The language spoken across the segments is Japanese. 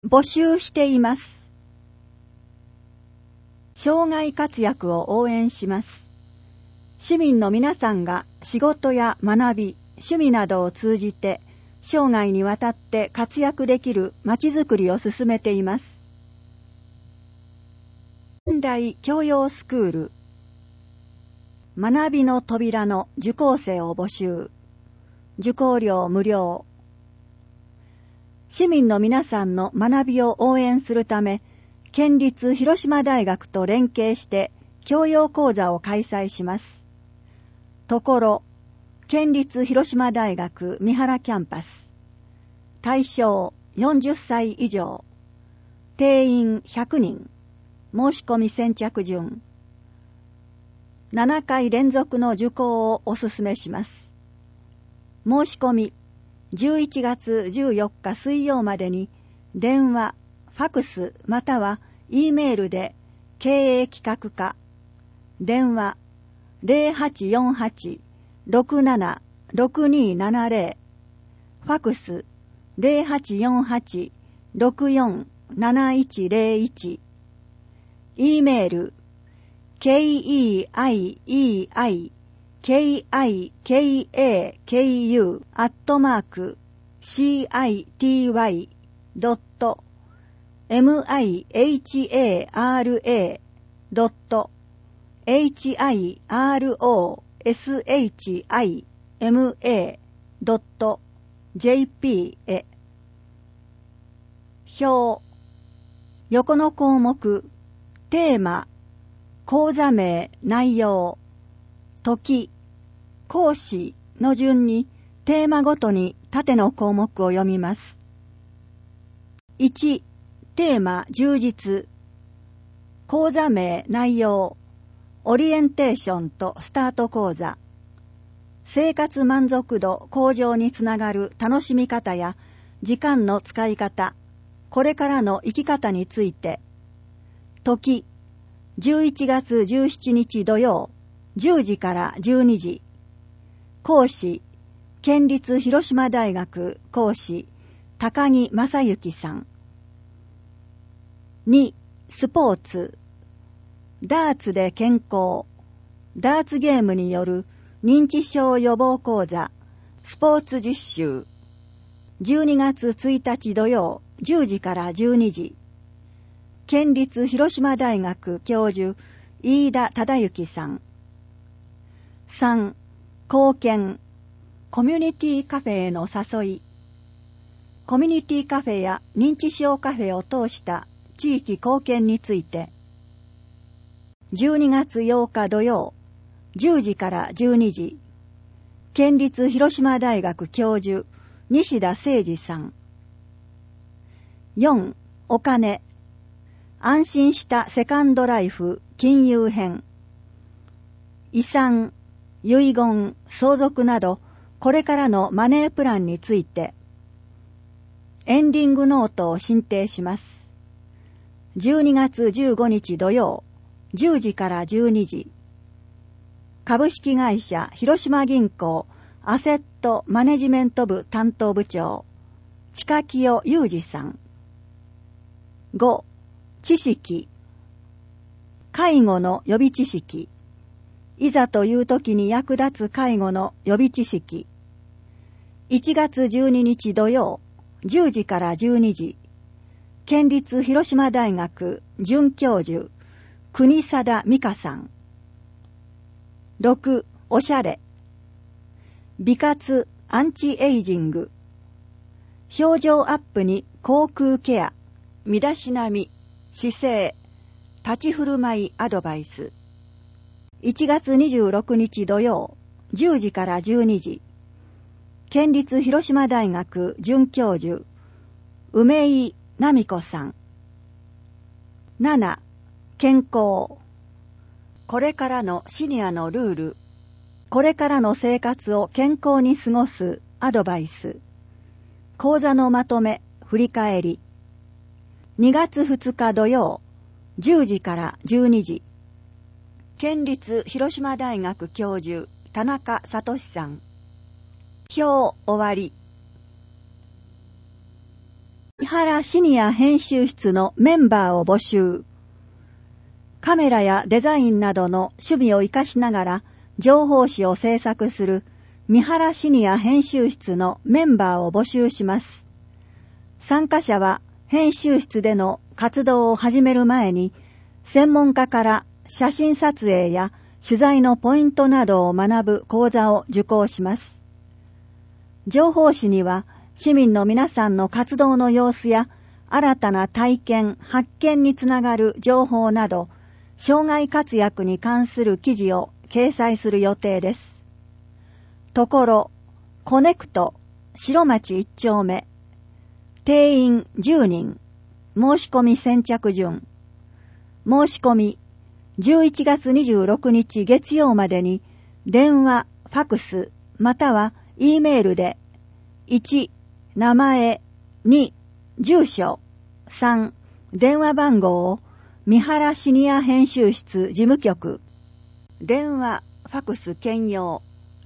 募集しています。生涯活躍を応援します。市民の皆さんが仕事や学び、趣味などを通じて生涯にわたって活躍できるまちづくりを進めています。現代教養スクール学びの扉の受講生を募集。受講料無料。市民の皆さんの学びを応援するため、県立広島大学と連携して教養講座を開催します。ところ、県立広島大学三原キャンパス。対象40歳以上。定員100人。申し込み先着順。7回連続の受講をお勧めします。申し込み、11月14日水曜までに、電話、ファクスまたは E メールで経営企画課、電話 0848-676270、ファクス 0848-647101、E メールkeihara.mihara.jp へ。表、横の項目、テーマ、講座名、内容、時、講師の順にテーマごとに縦の項目を読みます。1、テーマ充実。講座名、内容、オリエンテーションとスタート講座。生活満足度向上につながる楽しみ方や時間の使い方、これからの生き方について。時、11月17日土曜、10時から12時。講師、県立広島大学講師、高木正幸さん。2、スポーツ。ダーツで健康。ダーツゲームによる認知症予防講座、スポーツ実習。12月1日土曜、10時から12時。県立広島大学教授、飯田忠之さん。3、貢献。コミュニティカフェへの誘い。コミュニティカフェや認知症カフェを通した地域貢献について。12月8日土曜、10時から12時。県立広島大学教授、西田誠二さん。4、お金。安心したセカンドライフ金融編。遺産、遺言、相続など、これからのマネープランについて。エンディングノートを進呈します。12月15日土曜、10時から12時。株式会社広島銀行アセットマネジメント部担当部長、近清裕二さん。5、知識。介護の予備知識。いざという時に役立つ介護の予備知識。1月12日土曜、10時から12時。県立広島大学准教授、国定美香さん。6、おしゃれ。美活アンチエイジング。表情アップに口腔ケア、身だしなみ、姿勢、立ち振る舞いアドバイス。1月26日土曜、10時から12時。県立広島大学准教授、梅井奈美子さん。7、健康。これからのシニアのルール。これからの生活を健康に過ごすアドバイス。講座のまとめ、振り返り。2月2日土曜、10時から12時。県立広島大学教授、田中聡さん。表終わり。 三原シニア編集室のメンバーを募集。カメラやデザインなどの趣味を活かしながら情報誌を制作する三原シニア編集室のメンバーを募集します。参加者は編集室での活動を始める前に専門家から写真撮影や取材のポイントなどを学ぶ講座を受講します。情報誌には市民の皆さんの活動の様子や新たな体験・発見につながる情報など、生涯活躍に関する記事を掲載する予定です。ところ、コネクト、白町1丁目、定員10人、申し込み先着順。申し込み、11月26日月曜までに、電話、ファクス、または E メールで、1、名前、2、住所、3、電話番号を三原シニア編集室事務局、電話、ファクス兼用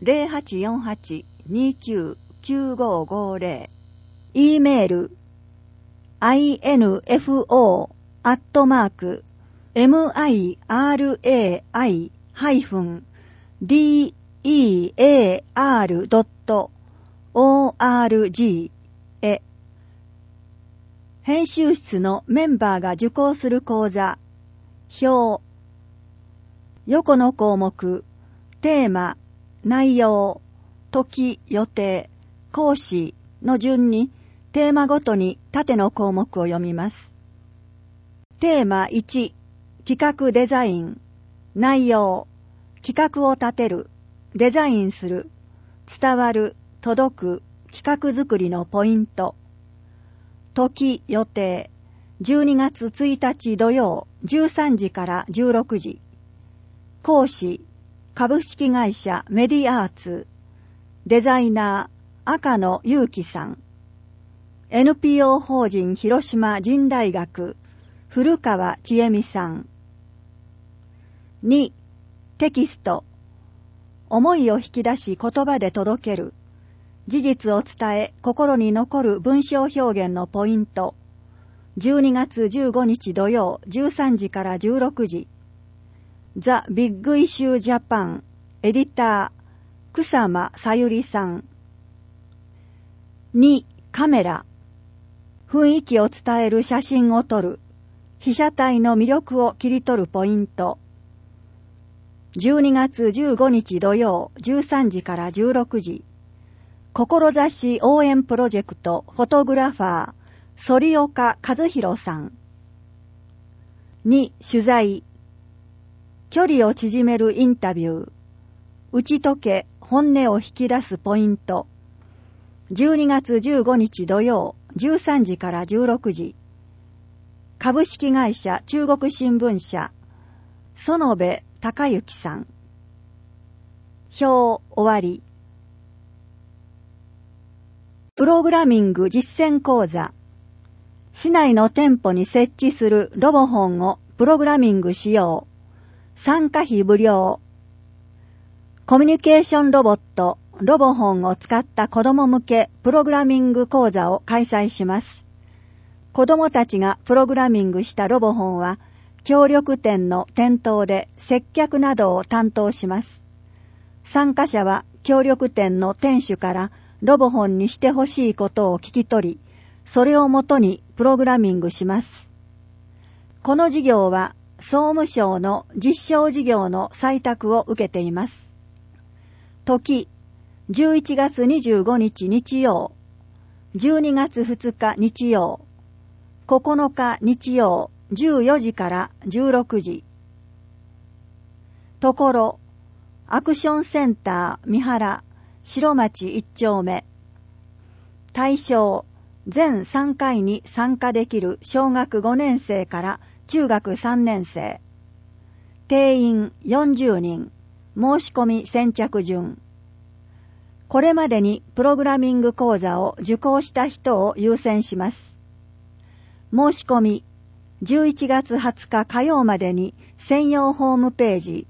0848-29-9550、E メール、info@mirai-dear.org へ。編集室のメンバーが受講する講座、表、横の項目、テーマ、内容、時、予定、講師の順にテーマごとに縦の項目を読みます。テーマ1、企画デザイン、内容、企画を立てる、デザインする、伝わる、届く、企画作りのポイント。時、予定、12月1日土曜13時から16時。講師、株式会社メディアーツ、デザイナー、赤野祐樹さん。NPO 法人広島人大学、古川千恵美さん。2、テキスト。思いを引き出し言葉で届ける。事実を伝え心に残る文章表現のポイント。12月15日土曜13時から16時。ザ・ビッグイシュージャパンエディター草間さゆりさん。2、カメラ。雰囲気を伝える写真を撮る。被写体の魅力を切り取るポイント。12月15日土曜13時から16時。志応援プロジェクトフォトグラファー、反岡和弘さん。2、取材。距離を縮めるインタビュー。打ち解け、本音を引き出すポイント。12月15日土曜13時から16時。株式会社中国新聞社、園部隆之さん。表終わり。プログラミング実践講座。市内の店舗に設置するロボホンをプログラミングしよう。参加費無料。コミュニケーションロボット、ロボホンを使った子ども向けプログラミング講座を開催します。子どもたちがプログラミングしたロボホンは、協力店の店頭で接客などを担当します。参加者は協力店の店主からロボホンにしてほしいことを聞き取り、それをもとにプログラミングします。この事業は総務省の実証事業の採択を受けています。時、11月25日日曜、12月2日日曜、9日日曜14時から16時。ところ、アクションセンター三原白町1丁目。対象、全3回に参加できる小学5年生から中学3年生。定員40人。申し込み先着順。これまでにプログラミング講座を受講した人を優先します。申し込み、11月20日火曜までに専用ホームページ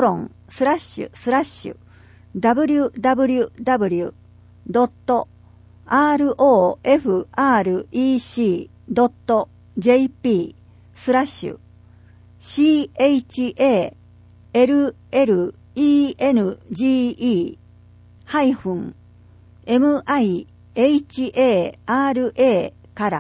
https://www.miharashiniahensyushitsu.org CHALLENGE-MIHARA から、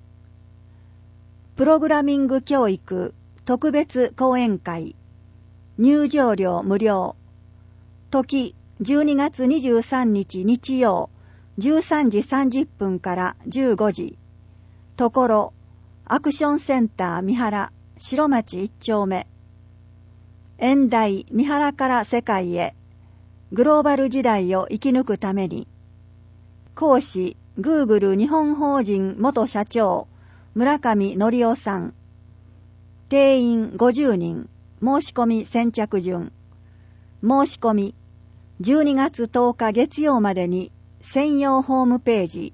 プログラミング教育特別講演会、入場料無料、時12月23日日曜13時30分から15時、ところアクションセンター三原白町1丁目、演題三原から世界へ、グローバル時代を生き抜くために、講師Google 日本法人元社長村上則夫さん、定員50人、申し込み先着順、申し込み12月10日月曜までに専用ホームページ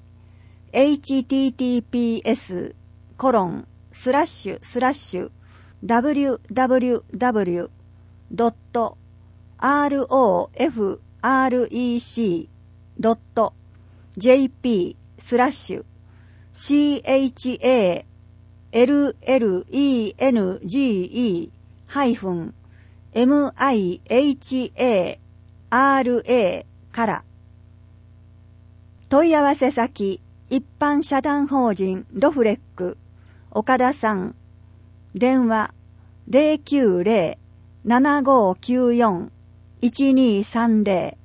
www.rofrec.jp/CHALLENGE-MIHARA から、問い合わせ先一般社団法人ロフレック岡田さん、電話 090-7594-1230。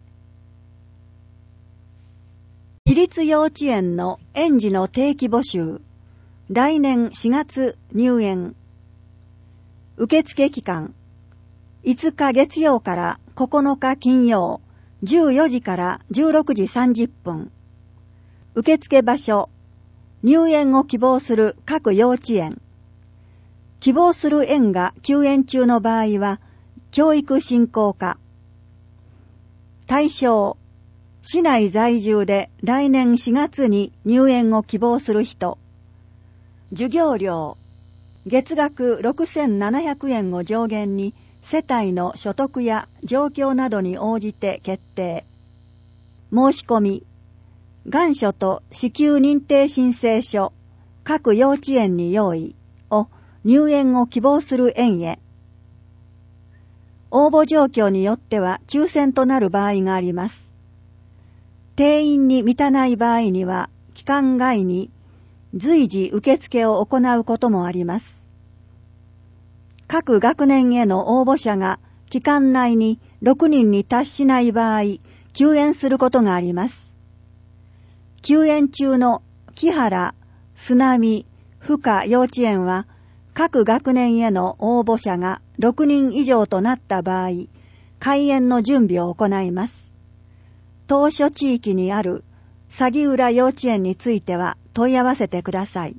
私立幼稚園の園児の定期募集、来年4月入園。受付期間5日月曜から9日金曜14時から16時30分。受付場所、入園を希望する各幼稚園。希望する園が休園中の場合は、教育振興課。対象、市内在住で来年4月に入園を希望する人。授業料、月額6700円を上限に、世帯の所得や状況などに応じて決定。申し込み、願書と支給認定申請書、各幼稚園に用意を入園を希望する園へ。応募状況によっては抽選となる場合があります。定員に満たない場合には、期間外に随時受付を行うこともあります。各学年への応募者が期間内に6人に達しない場合、休園することがあります。休園中の木原、須波、深幼稚園は、各学年への応募者が6人以上となった場合、開園の準備を行います。当初地域にある鷺浦幼稚園については問い合わせてください。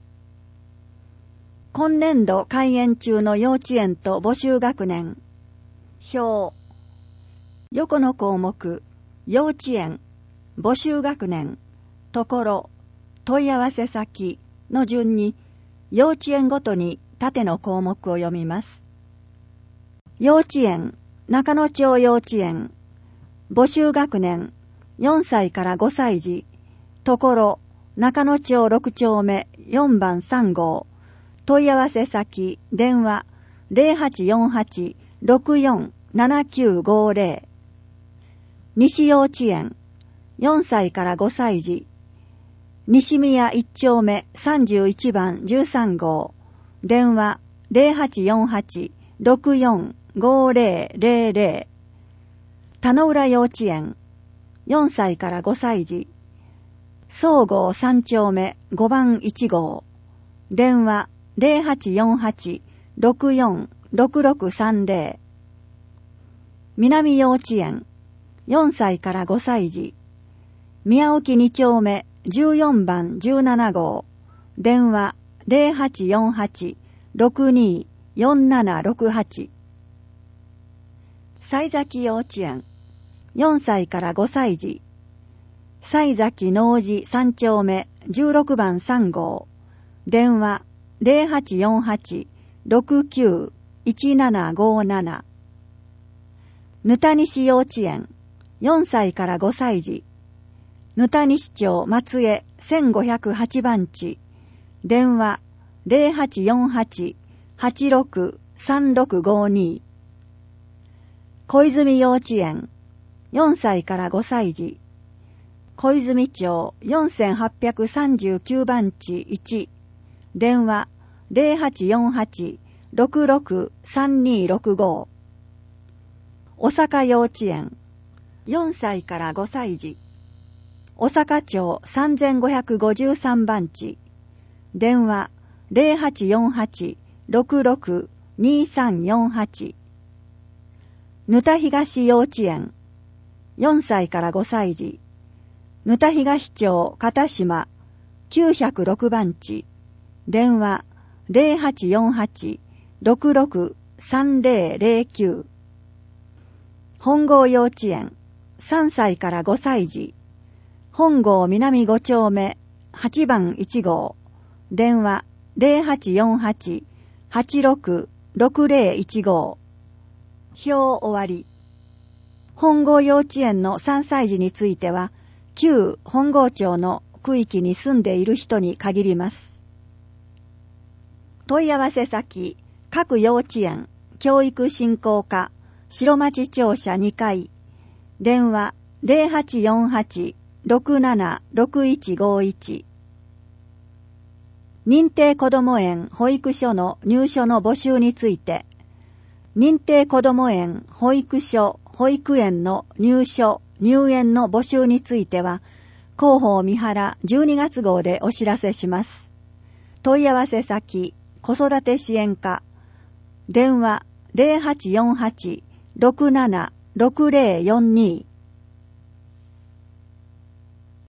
今年度開園中の幼稚園と募集学年。表。横の項目、幼稚園、募集学年、ところ、問い合わせ先の順に、幼稚園ごとに縦の項目を読みます。幼稚園、中野町幼稚園、募集学年、4歳から5歳児、ところ、中野町6丁目4番3号、問い合わせ先、電話、0848-647950。西幼稚園、4歳から5歳児、西宮1丁目31番13号、電話、0848-645000。田野浦幼稚園、4歳から5歳児、総合3丁目5番1号、電話、0848-646630。南幼稚園、4歳から5歳児、宮沖2丁目14番17号、電話0848-624768。西崎幼稚園、4歳から5歳児、西崎農事3丁目16番3号、電話0848-691757。ぬたにし幼稚園、4歳から5歳児、 ぬたに市町松江1508番地、電話0848-863652。小泉幼稚園、4歳から5歳児、小泉町4839番地1、電話0848-663265。小坂幼稚園、4歳から5歳児、小坂町3553番地、電話0848-662348。ぬた東幼稚園、4歳から5歳児、ぬた東町片島906番地、電話0848-663009。本郷幼稚園、3歳から5歳児、本郷南5丁目8番1号、電話0848-866015。表終わり。本郷幼稚園の3歳児については、旧本郷町の区域に住んでいる人に限ります。問い合わせ先、各幼稚園、教育振興課、白町庁舎2階、電話0848-676151。認定こども園保育所の入所の募集について、認定こども園保育所保育園の入所入園の募集については、広報三原12月号でお知らせします。問い合わせ先、子育て支援課、電話0848-676042。